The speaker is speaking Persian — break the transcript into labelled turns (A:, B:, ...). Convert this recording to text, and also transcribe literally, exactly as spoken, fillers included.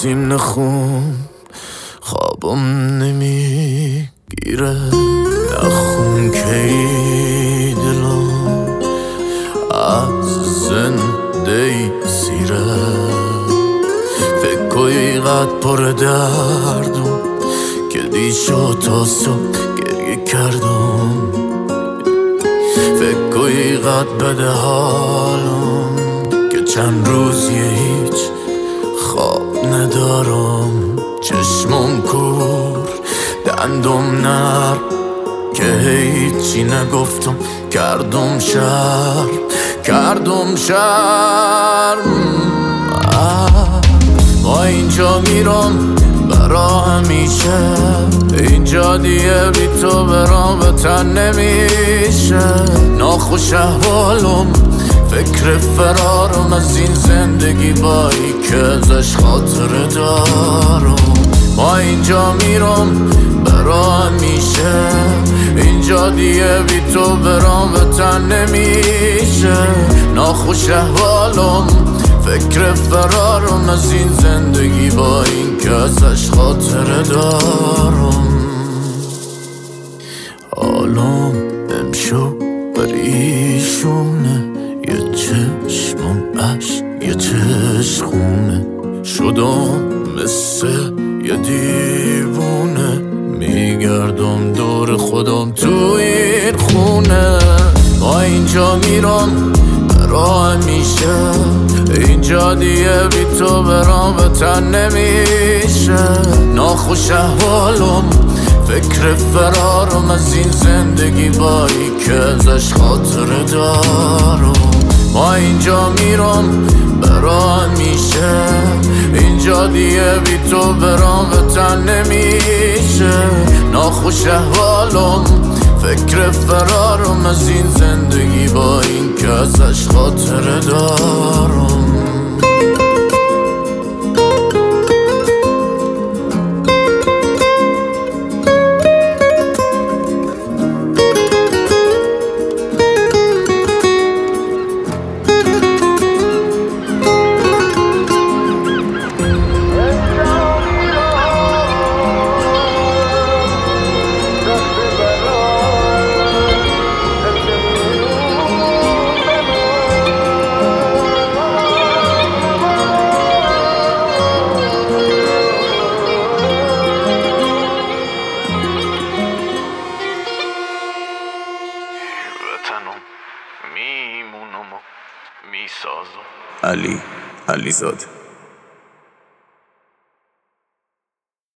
A: سیم نخون خوابم نمیگیره، نخون که ای دلم از زنده سیره. فکر کنی قد پر دردم که دیشو تا صبح گریه کردم. فکر کنی قد بده حالم که چند روزیه هیچ خواب ندارم. چشمم کور دندم نر که هیچی نگفتم، کردم شرم کردم شرم. ما اینجا میرم برا همیشه، اینجا دیگه بی تو برام وطن نمیشه. ناخوش احوالم فکر فرارم از این زندگی بایی که ازش خاطره دارم. ما اینجا میرم برا همیشه، اینجا دیگه بی تو برام وطن نمیشه. ناخوش احوالم فکر فرارم از این زندگی با این که ازش خاطره دارم. حالم امشو پریشونه، یه چشمم عشق یه چشم خونه. شدم مثل یه دیوونه، میگردم دور خودم تو این خونه. با اینجا میرم برا همیشه، اینجا دیگه بی تو برام وطن نمیشه. ناخوش احوالم فکر فرارم از این زندگی بایی که ازش خاطره دارم. ما اینجا میرم برا همیشه، اینجا دیگه بی تو برام وطن نمیشه. ناخوش احوالم فکر فرارم از این زندگی با این که ازش خاطره دارم.
B: میمونم و میسازم.
A: علی علیزاده.